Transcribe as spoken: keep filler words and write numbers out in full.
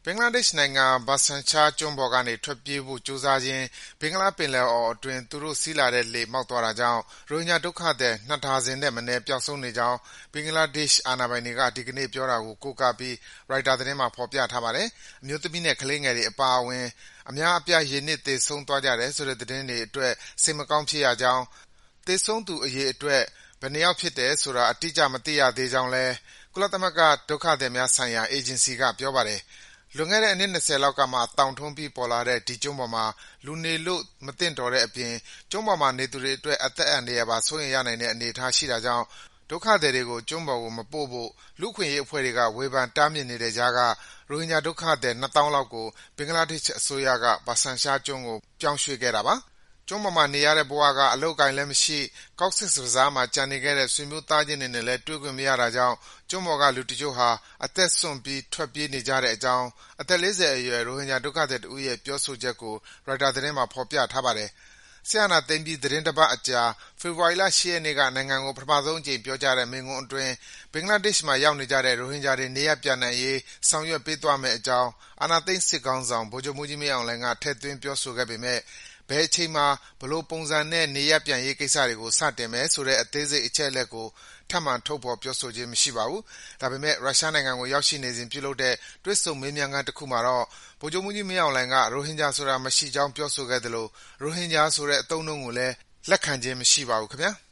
ဘင်္ဂလားဒေ့ရှ်နိုင်ငံ ဘာဆန်ချာကျွန်းပေါ်ကနေထွက်ပြေးဖို့ကြိုးစားရင်းဘင်္ဂလားပင်လယ်အော်အတွင်းသူတို့စီးလာတဲ့လှေမှောက်သွားတာကြောင့်ရိုဟင်ဂျာဒုက္ခသည်နှစ်ဒါဇင်ထက်မနည်းပျောက်ဆုံးနေကြောင်းဘင်္ဂလားဒေ့ရှ်အာဏာပိုင်တွေကဒီကနေ့ပြောတာကိုကိုးကားပြီးရိုက်တာသတင်းမှာဖော်ပြထားပါတယ်။အမျိုးသမီးနဲ့ကလေးငယ်တွေအပါအဝင်အများအပြားရေနစ်သေဆုံးသွားကြတယ်ဆိုတဲ့သတင်းတွေအတွက်စိတ်မကောင်းဖြစ်ရကြောင်း၊သေဆုံးသူအရေအတွက်ဘယ်နှစ်ယောက်ဖြစ်တယ်ဆိုတာအတိအကျမသိရသေးကြောင်းလည်းကုလသမဂ္ဂဒုက္ခသည်များဆိုင်ရာအေဂျင်စီကပြောပါတယ်။လွန်ခဲ့တဲ့အနှစ်၂၀လောက်ကမှသောင်ထွန်းပြီးပေါ်လာတဲ့ဒီကျွန်းပေါ်မှာလူနေလို့မသင့်တော်တဲ့အပြင်ကျွန်းပေါ်မှာနေသူတွေအတွက်အသက်အန္တရာယ်ပါစိုးရိမ်ရနိုင်တဲ့အနေအထားရှိတာကြောင့်ဒုက္ခသည်တွေကိုကျွန်းပေါ်ကိုမပို့ဖို့လူ့အခွင့်အရေးအဖွဲ့တွေကဝေဖန်တားမြစ်နေတဲ့ကြားကရိုဟင်ဂျာဒုက္ခသည်နှစ်သောင်းလောက်ကိုဘင်္ဂလားဒေ့ရှ်အစိုးရကဘာဆန်ချာကျွန်းကိုပြောင်းရွှေ့ခဲ့တာပါ။ကျွန်းပေါ်မှာနေရတဲ့ဘဝကအလုပ်အကိုင်လည်းမရှိ၊ Cox's Bazar မှာကျန်နေခဲ့တဲ့ဆွေမျိုးသားချင်းတွေနဲ့လည်းတွေ့ခွင့်မရတာကြောင့်ကျွန်းပေါ်ကလူတချို့ဟာအသက်စွန့်ပြီးထွက်ပြေးနေကြတဲ့အကြောင်းအသက်လေးဆယ်အရွယ်ရိုဟင်ဂျာဒုက္ခသည်တဦးရဲ့ပြောဆိုချက်ကိုရိုက်တာသတင်းမှာဖော်ပြထားပါတယ်။စစ်အာဏာသိမ်းပြီးသီတင်းတပတ်အကြာဖေဖော်ဝါရီလ၈ရက်နေ့ကနိုင်ငံကိုပထမဆုံးအကြိမ်ပြောကြားတဲ့မိန့်ခွန်းအတွင်းဘင်္ဂလားဒေ့ရှ်မှာရောက်နေကြတဲ့ရိုဟင်ဂျာတွေနေရပ်ပြန်နိုင်ရေးဆောင်ရွက်ပေးသွားမယ့်အကြောင်းအာဏာသိမ်းစစ်ခေါင်းဆောင်ဗိုလ်ချုပ်မှူးကြီးမင်းအောင်လှိုင်ကထည့်သွင်းပြောဆိုခဲ့ပေမယ့်ဘယ်အချိန်မှာဘယ်လိုပုံစံနဲ့နေရပ်ပြန်ရေးကိစ္စတွေကိုစတင်မယ်ဆိုတဲ့အသေးစိတ်အချက်အလက်ကိုထပ်မံထုတ်ဖော်ပြောဆိုခြင်းမရှိပါဘူး။ဒါပေမယ့်ရုရှားနိုင်ငံကိုရောက်ရှိနေစဉ်ပြုလုပ်တဲ့တွေ့ဆုံမေးမြန်းခန်းတခုမှာတော့ဗိုလ်ချုပ်မှူးကြီးမင်းအောင်လှိုင်ကရိုဟင်ဂျာဆိုတာမရှိကြောင်းပြောဆိုခဲ့သလိုရိုဟင်ဂျာဆိုတဲ့အသုံးအနှုန်းကိုလည်းလက်ခံခြင်းမရှိပါဘူးခင်ဗျာ။